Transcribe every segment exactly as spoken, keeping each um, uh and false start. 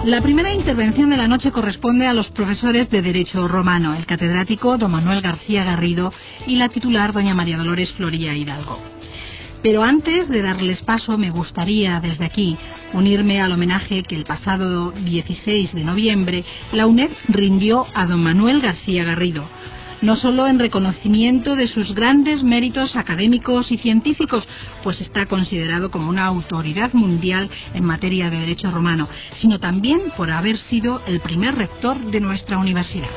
La primera intervención de la noche corresponde a los profesores de Derecho Romano, el catedrático don Manuel García Garrido y la titular doña María Dolores Floría Hidalgo. Pero antes de darles paso, me gustaría desde aquí unirme al homenaje que el pasado dieciséis de noviembre la UNED rindió a don Manuel García Garrido, no solo en reconocimiento de sus grandes méritos académicos y científicos, pues está considerado como una autoridad mundial en materia de derecho romano, sino también por haber sido el primer rector de nuestra universidad.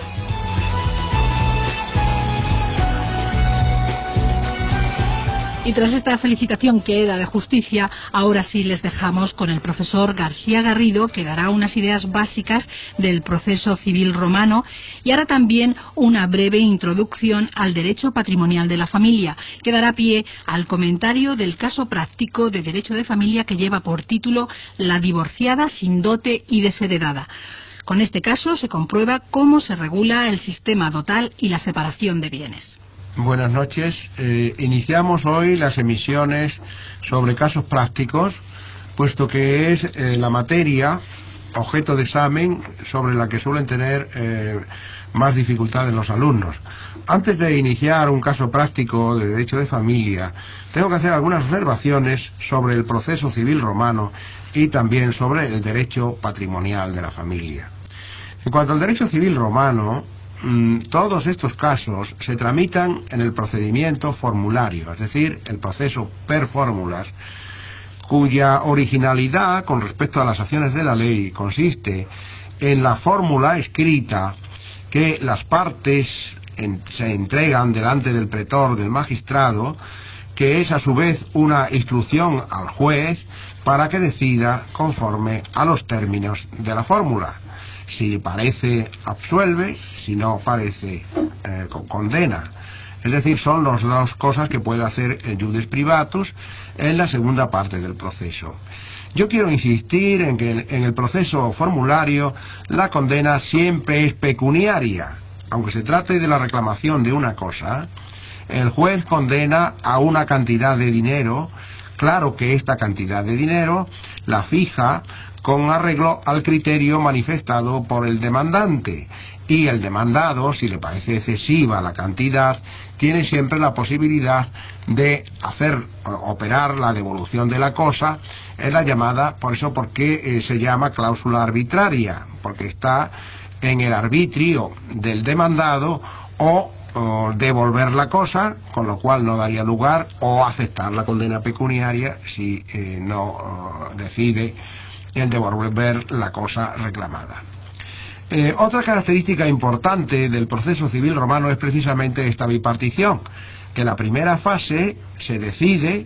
Y tras esta felicitación que era de justicia, ahora sí les dejamos con el profesor García Garrido, que dará unas ideas básicas del proceso civil romano y hará también una breve introducción al derecho patrimonial de la familia, que dará pie al comentario del caso práctico de derecho de familia que lleva por título La divorciada sin dote y desheredada. Con este caso se comprueba cómo se regula el sistema dotal y la separación de bienes. Buenas noches. Eh, iniciamos hoy las emisiones sobre casos prácticos, puesto que es eh, la materia objeto de examen sobre la que suelen tener eh, más dificultades los alumnos. Antes de iniciar un caso práctico de derecho de familia, tengo que hacer algunas observaciones sobre el proceso civil romano y también sobre el derecho patrimonial de la familia. En cuanto al derecho civil romano, todos estos casos se tramitan en el procedimiento formulario, es decir, el proceso per fórmulas, cuya originalidad con respecto a las acciones de la ley consiste en la fórmula escrita que las partes en, se entregan delante del pretor, del magistrado, que es a su vez una instrucción al juez para que decida conforme a los términos de la fórmula. Si parece, absuelve; si no parece, eh, condena. Es decir, son las dos cosas que puede hacer el iudex privatus en la segunda parte del proceso. Yo quiero insistir en que en el proceso formulario la condena siempre es pecuniaria. Aunque se trate de la reclamación de una cosa, el juez condena a una cantidad de dinero. Claro que esta cantidad de dinero la fija con arreglo al criterio manifestado por el demandante, y el demandado, si le parece excesiva la cantidad, tiene siempre la posibilidad de hacer operar la devolución de la cosa. Es la llamada, por eso porque eh, se llama cláusula arbitraria, porque está en el arbitrio del demandado o o devolver la cosa, con lo cual no daría lugar, o aceptar la condena pecuniaria si eh, no uh, decide el devolver la cosa reclamada. Eh, otra característica importante del proceso civil romano es precisamente esta bipartición, que la primera fase se decide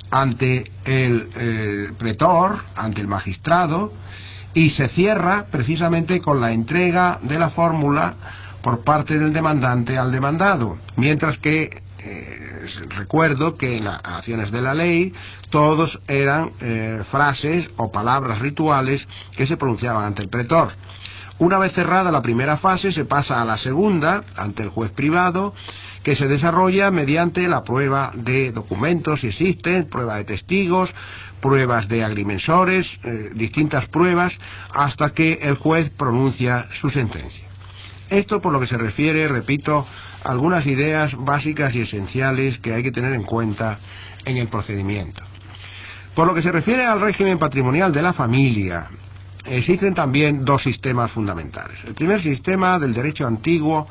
ante el eh, pretor, ante el magistrado, y se cierra precisamente con la entrega de la fórmula por parte del demandante al demandado, mientras que eh, recuerdo que en las acciones de la ley todos eran eh, frases o palabras rituales que se pronunciaban ante el pretor. Una vez cerrada la primera fase se pasa a la segunda, ante el juez privado, que se desarrolla mediante la prueba de documentos, si existen, prueba de testigos, pruebas de agrimensores, eh, distintas pruebas, hasta que el juez pronuncia su sentencia. Esto por lo que se refiere, repito, a algunas ideas básicas y esenciales que hay que tener en cuenta en el procedimiento. Por lo que se refiere al régimen patrimonial de la familia, existen también dos sistemas fundamentales. El primer sistema del derecho antiguo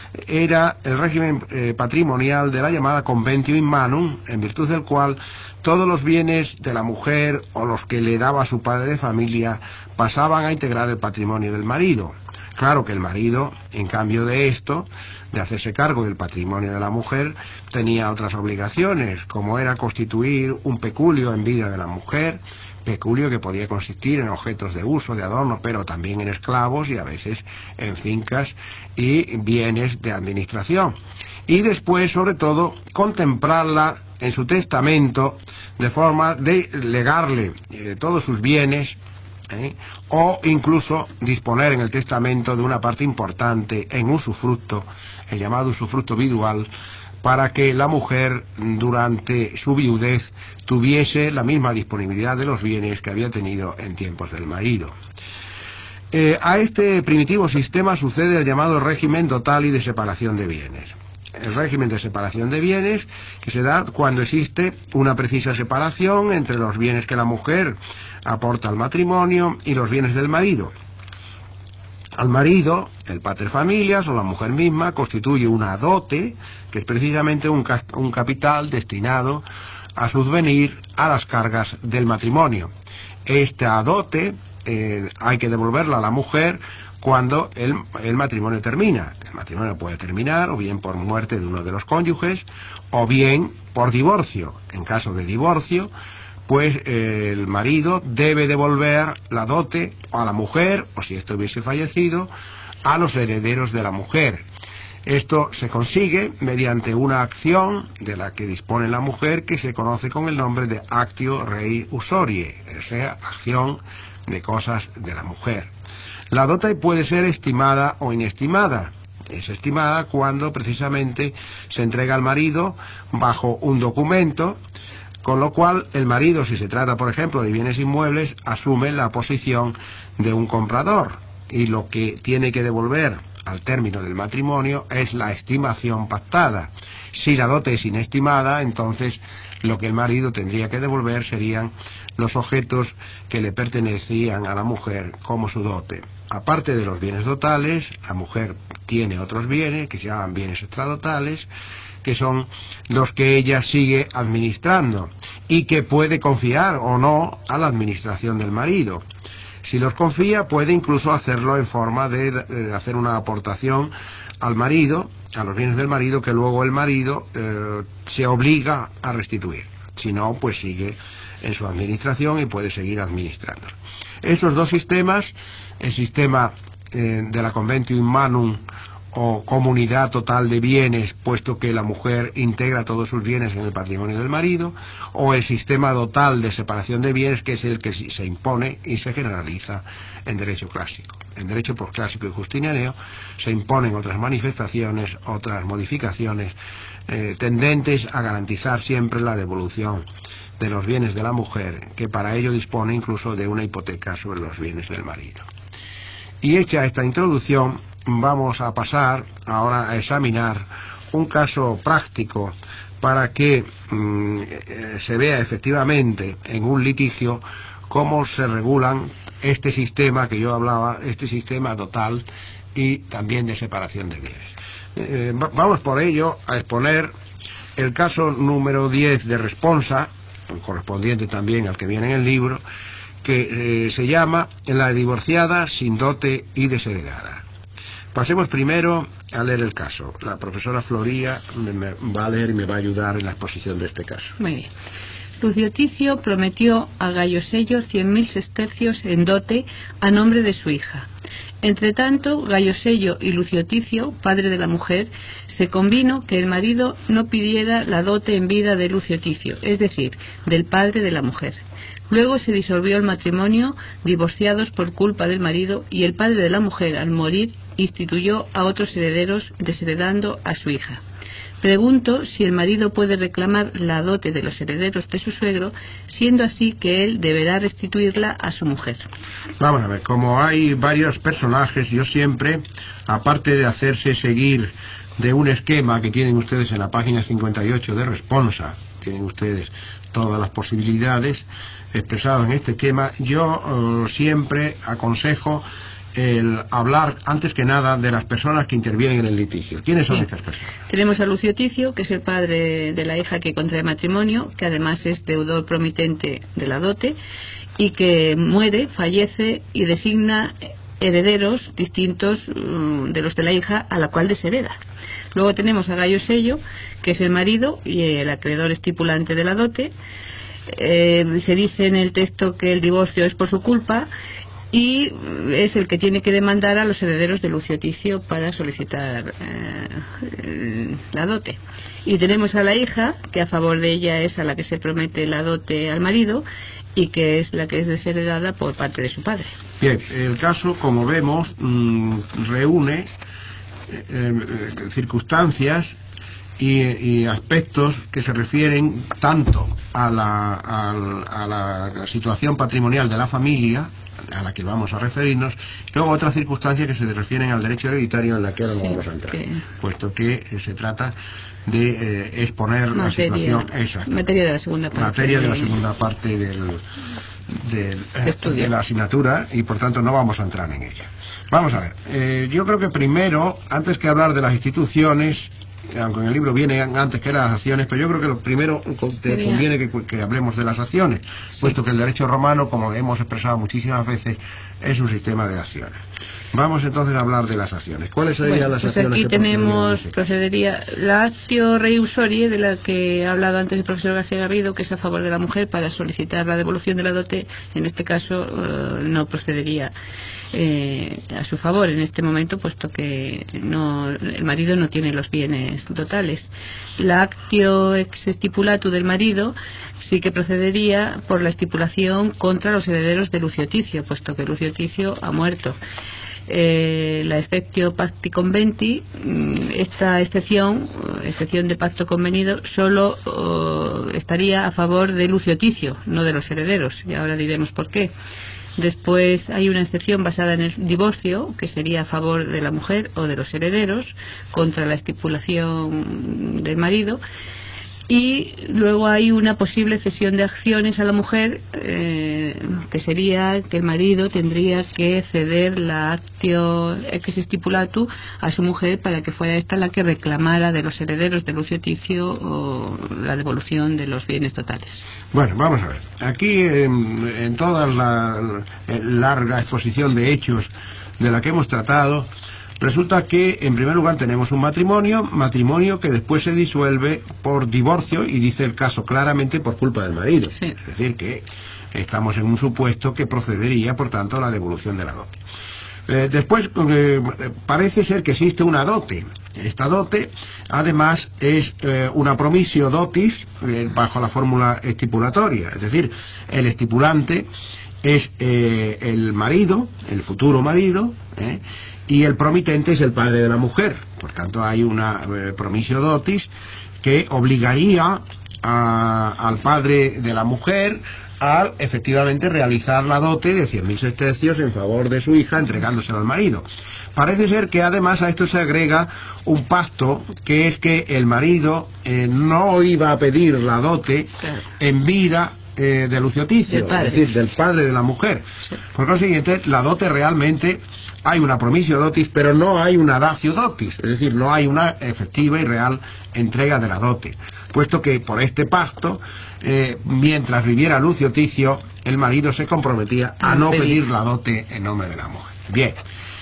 era el régimen eh, patrimonial de la llamada conventio in manum, en virtud del cual todos los bienes de la mujer o los que le daba su padre de familia pasaban a integrar el patrimonio del marido. Claro que el marido, en cambio de esto, de hacerse cargo del patrimonio de la mujer, tenía otras obligaciones, como era constituir un peculio en vida de la mujer, peculio que podía consistir en objetos de uso, de adorno, pero también en esclavos y a veces en fincas y bienes de administración. Y después, sobre todo, contemplarla en su testamento de forma de legarle eh, todos sus bienes, ¿Eh? o incluso disponer en el testamento de una parte importante en usufructo, el llamado usufructo vidual, para que la mujer durante su viudez tuviese la misma disponibilidad de los bienes que había tenido en tiempos del marido. Eh, a este primitivo sistema sucede el llamado régimen dotal y de separación de bienes. El régimen de separación de bienes que se da cuando existe una precisa separación entre los bienes que la mujer aporta al matrimonio y los bienes del marido. Al marido, el pater familias o la mujer misma constituye una dote, que es precisamente un, un capital destinado a subvenir a las cargas del matrimonio. Esta dote eh, hay que devolverla a la mujer cuando el, el matrimonio termina. El matrimonio puede terminar o bien por muerte de uno de los cónyuges o bien por divorcio. En caso de divorcio, pues eh, el marido debe devolver la dote a la mujer, o si éste hubiese fallecido, a los herederos de la mujer. Esto se consigue mediante una acción de la que dispone la mujer que se conoce con el nombre de actio rei usurie, o sea, acción de cosas de la mujer. La dote puede ser estimada o inestimada. Es estimada cuando precisamente se entrega al marido bajo un documento, con lo cual el marido, si se trata por ejemplo de bienes inmuebles, asume la posición de un comprador y lo que tiene que devolver al término del matrimonio es la estimación pactada. Si la dote es inestimada, entonces lo que el marido tendría que devolver serían los objetos que le pertenecían a la mujer como su dote. Aparte de los bienes dotales, la mujer tiene otros bienes que se llaman bienes extradotales, que son los que ella sigue administrando y que puede confiar o no a la administración del marido. Si los confía, puede incluso hacerlo en forma de, de hacer una aportación al marido, a los bienes del marido, que luego el marido eh, se obliga a restituir. Si no, pues sigue en su administración y puede seguir administrando. Esos dos sistemas, el sistema eh, de la conventium manum o comunidad total de bienes, puesto que la mujer integra todos sus bienes en el patrimonio del marido, o el sistema dotal de separación de bienes, que es el que se impone y se generaliza en derecho clásico. En derecho posclásico y justinianeo se imponen otras manifestaciones, otras modificaciones eh, tendentes a garantizar siempre la devolución de los bienes de la mujer, que para ello dispone incluso de una hipoteca sobre los bienes del marido. Y hecha esta introducción, vamos a pasar ahora a examinar un caso práctico para que mmm, se vea efectivamente en un litigio cómo se regulan este sistema que yo hablaba, este sistema dotal y también de separación de bienes. Eh, vamos por ello a exponer el caso número diez de responsa, correspondiente también al que viene en el libro, que eh, se llama La divorciada sin dote y desheredada. Pasemos primero a leer el caso. La profesora Floría me, me va a leer y me va a ayudar en la exposición de este caso. Muy bien. Lucio Ticio prometió a Gayo Sello cien mil sestercios en dote a nombre de su hija. Entre tanto, Gayo Sello y Lucio Ticio, padre de la mujer, se convino que el marido no pidiera la dote en vida de Lucio Ticio, es decir, del padre de la mujer. Luego se disolvió el matrimonio, divorciados por culpa del marido, y el padre de la mujer, al morir, instituyó a otros herederos, desheredando a su hija. Pregunto si el marido puede reclamar la dote de los herederos de su suegro, siendo así que él deberá restituirla a su mujer. Vamos a ver, como hay varios personajes, yo siempre, aparte de hacerse seguir de un esquema que tienen ustedes en la página cincuenta y ocho de Responsa, tienen ustedes todas las posibilidades expresadas en este esquema, yo uh, siempre aconsejo el hablar antes que nada de las personas que intervienen en el litigio. ¿Quiénes son sí. estas personas? Tenemos a Lucio Ticio, que es el padre de la hija que contrae matrimonio, que además es deudor promitente de la dote, y que muere, fallece y designa herederos distintos um, de los de la hija, a la cual deshereda. Luego tenemos a Gayo Sello, que es el marido y el acreedor estipulante de la dote. Eh, se dice en el texto que el divorcio es por su culpa, y es el que tiene que demandar a los herederos de Lucio Ticio para solicitar eh, la dote. Y tenemos a la hija, que a favor de ella es a la que se promete la dote al marido, y que es la que es desheredada por parte de su padre. Bien, el caso, como vemos, mmm, reúne eh, eh, circunstancias y, y aspectos que se refieren tanto a la, a, a la situación patrimonial de la familia, a la que vamos a referirnos, y luego otras circunstancias que se refieren al derecho hereditario, en la que ahora no sí, vamos a entrar, que... puesto que eh, se trata de eh, exponer materia, la situación exacta. Materia de la segunda parte. Materia de la de... segunda parte del, del, Estudio. de la asignatura, y por tanto no vamos a entrar en ella. Vamos a ver, eh, yo creo que primero, antes que hablar de las instituciones, aunque en el libro viene antes que las acciones, pero yo creo que lo primero te conviene que, que hablemos de las acciones, sí. puesto que el derecho romano, como hemos expresado muchísimas veces, es un sistema de acciones. Vamos entonces a hablar de las acciones. ¿Cuáles serían bueno, las pues acciones aquí que tenemos, procedería la actio rei usuarie, de la que ha hablado antes el profesor García Garrido, que es a favor de la mujer para solicitar la devolución de la dote. En este caso eh, no procedería eh, a su favor en este momento, puesto que no, el marido no tiene los bienes totales. La actio ex stipulatu del marido sí que procedería por la estipulación contra los herederos de Lucio Ticio, puesto que Lucio Ticio ha muerto. Eh, la exceptio pacti conventi, esta excepción, excepción de pacto convenido, solo uh, estaría a favor de Lucio Ticio, no de los herederos, y ahora diremos por qué. Después hay una excepción basada en el divorcio, que sería a favor de la mujer o de los herederos, contra la estipulación del marido. Y luego hay una posible cesión de acciones a la mujer, eh, que sería que el marido tendría que ceder la actio ex stipulatu a su mujer para que fuera esta la que reclamara de los herederos de Lucio Ticio o la devolución de los bienes totales. Bueno, vamos a ver. Aquí en, en toda la, la larga exposición de hechos de la que hemos tratado, resulta que en primer lugar tenemos un matrimonio, matrimonio que después se disuelve por divorcio, y dice el caso claramente por culpa del marido. Sí. Es decir, que estamos en un supuesto que procedería, por tanto, a la devolución de la dote. Eh, después eh, parece ser que existe una dote. Esta dote además es eh, una promisio dotis eh, bajo la fórmula estipulatoria, es decir, el estipulante es eh, el marido, el futuro marido, eh, y el promitente es el padre de la mujer. Por tanto hay una eh, promisio dotis que obligaría a, al padre de la mujer a efectivamente realizar la dote de cien mil sestercios en favor de su hija, entregándosela al marido. Parece ser que además a esto se agrega un pacto, que es que el marido eh, no iba a pedir la dote en vida eh, de Lucio Ticio, es decir, del padre de la mujer. Sí. Por consiguiente, la dote realmente hay una promisio dotis, pero no hay una datio dotis, es decir, no hay una efectiva y real entrega de la dote, puesto que por este pacto, eh, mientras viviera Lucio Ticio, el marido se comprometía a no pedir la dote en nombre de la mujer. Bien,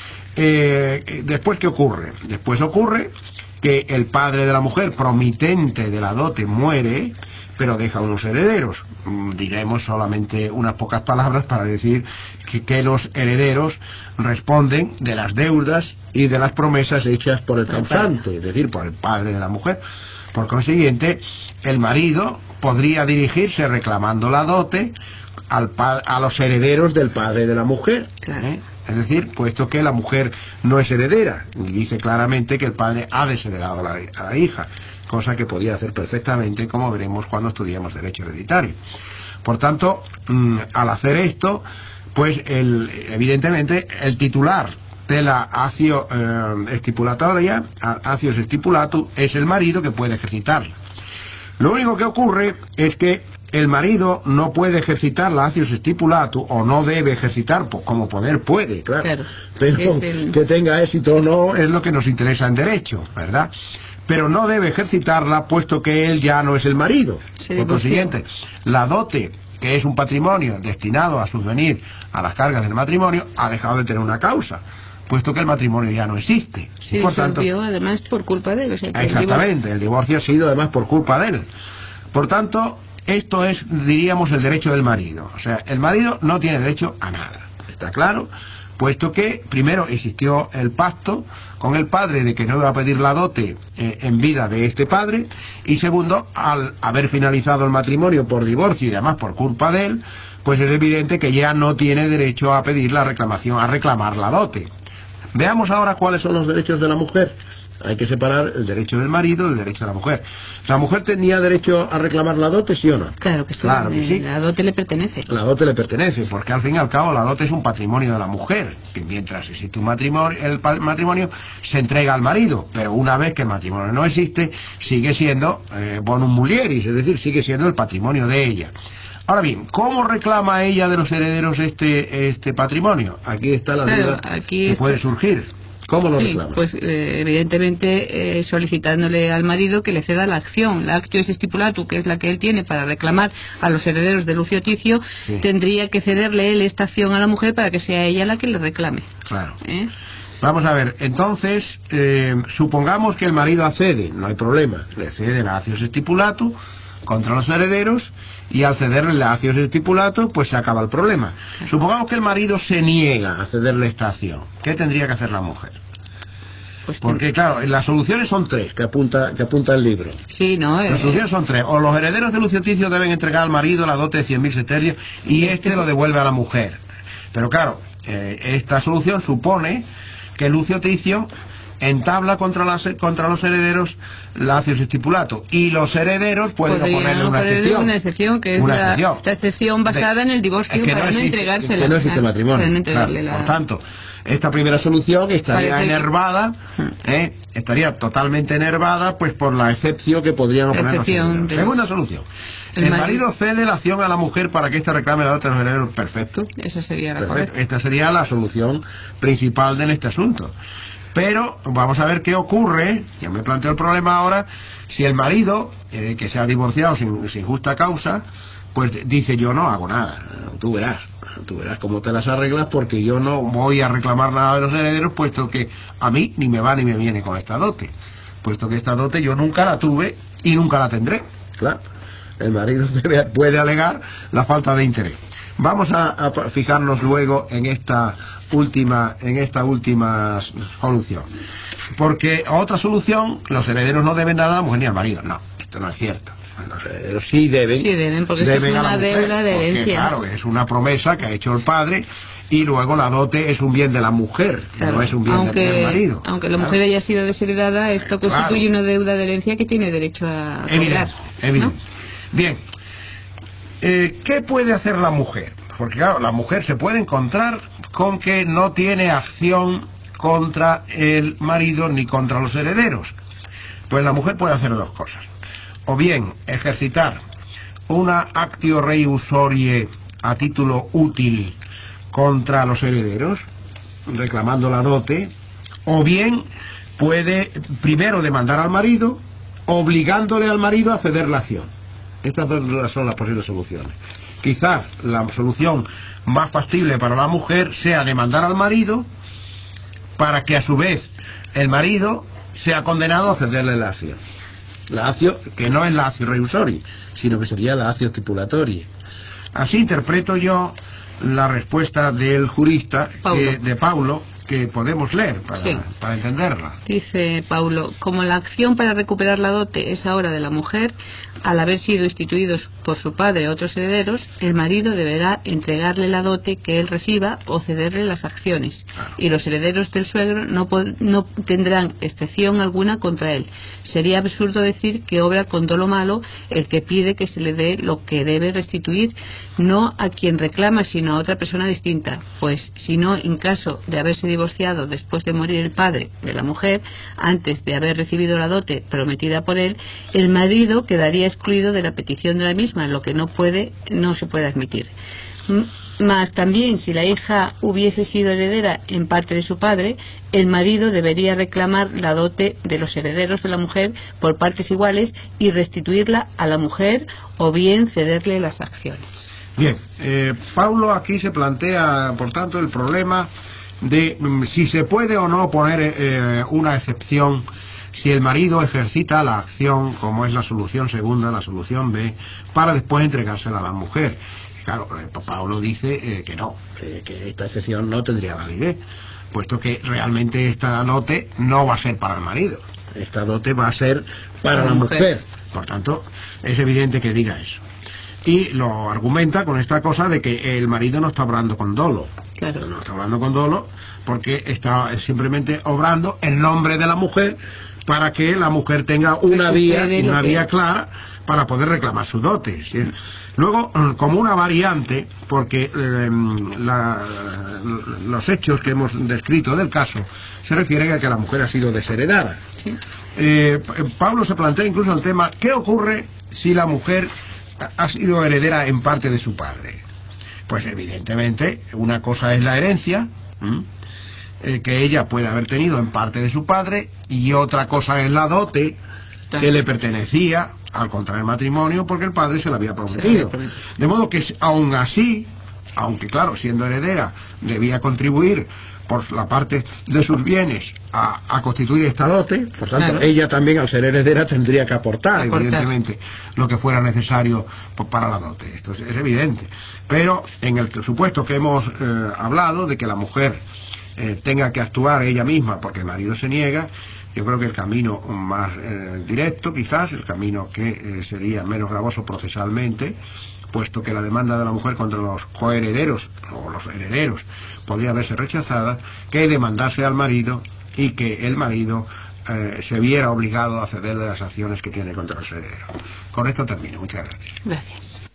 eh, después, ¿qué ocurre? Después ocurre que el padre de la mujer, promitente de la dote, muere, pero deja unos herederos. Diremos solamente unas pocas palabras para decir que, que los herederos responden de las deudas y de las promesas hechas por el causante, es decir, por el padre de la mujer. Por consiguiente, el marido podría dirigirse reclamando la dote al pa a los herederos del padre de la mujer, ¿eh? Es decir, puesto que la mujer no es heredera, y dice claramente que el padre ha desheredado a la, a la hija, cosa que podía hacer perfectamente, como veremos cuando estudiemos derecho hereditario. Por tanto, mmm, al hacer esto, pues el, evidentemente el titular de la actio eh, estipulatoria, actio stipulatu, es el marido, que puede ejercitarla. Lo único que ocurre es que el marido no puede ejercitar la actio stipulatu, o no debe ejercitar, como poder puede, claro, claro, pero el... que tenga éxito o no es lo que nos interesa en derecho, ¿verdad? Pero no debe ejercitarla, puesto que él ya no es el marido. Sí, por consiguiente, la dote, que es un patrimonio destinado a subvenir a las cargas del matrimonio, ha dejado de tener una causa, puesto que el matrimonio ya no existe. Sí, y por tanto, se además por culpa de él. O sea, exactamente, el divorcio ha sido además por culpa de él. Por tanto, esto es, diríamos, el derecho del marido. O sea, el marido no tiene derecho a nada, ¿está claro? Puesto que primero existió el pacto con el padre de que no iba a pedir la dote eh, en vida de este padre, y segundo, al haber finalizado el matrimonio por divorcio y además por culpa de él, pues es evidente que ya no tiene derecho a pedir la reclamación, a reclamar la dote. Veamos ahora cuáles son los derechos de la mujer. Hay que separar el derecho del marido del derecho de la mujer. ¿La mujer tenía derecho a reclamar la dote, sí o no? Claro que sí, claro que sí. La dote le pertenece. La dote le pertenece, porque al fin y al cabo la dote es un patrimonio de la mujer, que mientras existe un matrimonio, el matrimonio se entrega al marido, pero una vez que el matrimonio no existe, sigue siendo eh, bonum mulieris, es decir, sigue siendo el patrimonio de ella. Ahora bien, ¿cómo reclama ella de los herederos este este patrimonio? Aquí está la claro, duda aquí que está. puede surgir. ¿Cómo lo sí, reclama? Pues eh, evidentemente eh, solicitándole al marido que le ceda la acción. La actio es stipulatum, que es la que él tiene para reclamar a los herederos de Lucio Ticio, sí. Tendría que cederle él esta acción a la mujer para que sea ella la que le reclame. Claro. ¿Eh? Vamos a ver, entonces, eh, supongamos que el marido accede, no hay problema, le cede la actio stipulatum contra los herederos, y al cederle la actio stipulatum, pues se acaba el problema. Supongamos que el marido se niega a cederle esta acción. ¿Qué tendría que hacer la mujer? Pues porque claro, las soluciones son tres que apunta que apunta el libro. Sí, no. Las eh, soluciones son tres. O los herederos de Lucio Ticio deben entregar al marido la dote de cien mil sestercios y este lo devuelve a la mujer. Pero claro, eh, esta solución supone que Lucio Ticio entabla contra, las, contra los herederos la actio stipulatum y los herederos pueden oponerle una excepción. Una excepción que es una la, excepción. la excepción basada de, en el divorcio que para no, no existe, entregársela. Que no existe matrimonio. No claro, la... Por tanto, esta primera solución estaría Parece enervada, que... ¿eh? estaría totalmente enervada pues por la excepción que podrían oponer los herederos. De... Segunda solución. El, el marido cede la acción a la mujer para que ésta reclame la dote de los herederos. Perfecto. Esa sería la Perfecto. Esta sería la solución principal de este asunto. Pero vamos a ver qué ocurre, ya me planteo el problema ahora, si el marido, eh, que se ha divorciado sin, sin justa causa, pues dice yo no hago nada, tú verás, tú verás cómo te las arreglas porque yo no voy a reclamar nada de los herederos puesto que a mí ni me va ni me viene con esta dote, puesto que esta dote yo nunca la tuve y nunca la tendré, claro, el marido debe, puede alegar la falta de interés. Vamos a, a fijarnos luego en esta última en esta última solución, porque otra solución, los herederos no deben nada a la mujer ni al marido. No, esto no es cierto. Los herederos sí deben, sí deben porque deben es una a la mujer, deuda de herencia. Porque, claro, es una promesa que ha hecho el padre y luego la dote es un bien de la mujer, claro, no es un bien aunque, del marido. Aunque la claro. mujer haya sido desheredada, esto constituye claro. una deuda de herencia que tiene derecho a cobrar. Evidente, evidente. ¿No? Bien. Eh, ¿Qué puede hacer la mujer? Porque claro, la mujer se puede encontrar con que no tiene acción contra el marido ni contra los herederos. Pues la mujer puede hacer dos cosas. O bien ejercitar una actio rei usurie a título útil contra los herederos, reclamando la dote, o bien puede primero demandar al marido, obligándole al marido a ceder la acción. Estas dos son las posibles soluciones. Quizás la solución más factible para la mujer sea demandar al marido para que a su vez el marido sea condenado a cederle la acción. La acción que no es la actio rei usurie, sino que sería la actio stipulatoria. Así interpreto yo la respuesta del jurista que, de Paulo, que podemos leer para, sí. para entenderla. Dice Paulo, como la acción para recuperar la dote es ahora de la mujer, al haber sido instituidos por su padre otros herederos, el marido deberá entregarle la dote que él reciba o cederle las acciones, claro. y los herederos del suegro no, no tendrán excepción alguna contra él. Sería absurdo decir que obra con dolo malo el que pide que se le dé lo que debe restituir, no a quien reclama, sino a otra persona distinta, pues si no, en caso de haberse divorciado después de morir el padre de la mujer, antes de haber recibido la dote prometida por él, el marido quedaría excluido de la petición de la misma, lo que no puede, no se puede admitir. Mas también, si la hija hubiese sido heredera en parte de su padre, el marido debería reclamar la dote de los herederos de la mujer por partes iguales y restituirla a la mujer o bien cederle las acciones. Bien, eh, Paulo aquí se plantea, por tanto, el problema de mm, si se puede o no poner eh, una excepción si el marido ejercita la acción, como es la solución segunda, la solución B, para después entregársela a la mujer. Claro, eh, Paulo dice eh, que no, eh, que esta excepción no tendría validez, puesto que realmente esta dote no va a ser para el marido, esta dote va a ser para la mujer. Por tanto, es evidente que diga eso. y lo argumenta con esta cosa de que el marido no está obrando con dolo. Claro. No está obrando con dolo porque está simplemente obrando en nombre de la mujer para que la mujer tenga una vía, una vía clara para poder reclamar sus dotes. ¿Sí? Luego, como una variante, porque eh, la, los hechos que hemos descrito del caso se refieren a que la mujer ha sido desheredada. Sí. Eh, Pablo se plantea incluso el tema: ¿qué ocurre si la mujer ha sido heredera en parte de su padre? Pues evidentemente una cosa es la herencia, eh, que ella puede haber tenido en parte de su padre, y otra cosa es la dote que le pertenecía al contraer matrimonio porque el padre se la había prometido. De modo que aún así, aunque claro, siendo heredera debía contribuir por la parte de sus bienes a, a constituir esta dote, por tanto claro, ella también al ser heredera tendría que aportar, aportar evidentemente lo que fuera necesario para la dote. Esto es, es evidente. Pero en el supuesto que hemos eh, hablado de que la mujer eh, tenga que actuar ella misma porque el marido se niega, yo creo que el camino más eh, directo, quizás el camino que eh, sería menos gravoso procesalmente, puesto que la demanda de la mujer contra los coherederos o los herederos podría verse rechazada, que demandarse al marido y que el marido eh, se viera obligado a ceder de las acciones que tiene contra los herederos. Con esto termino. Muchas gracias. Gracias.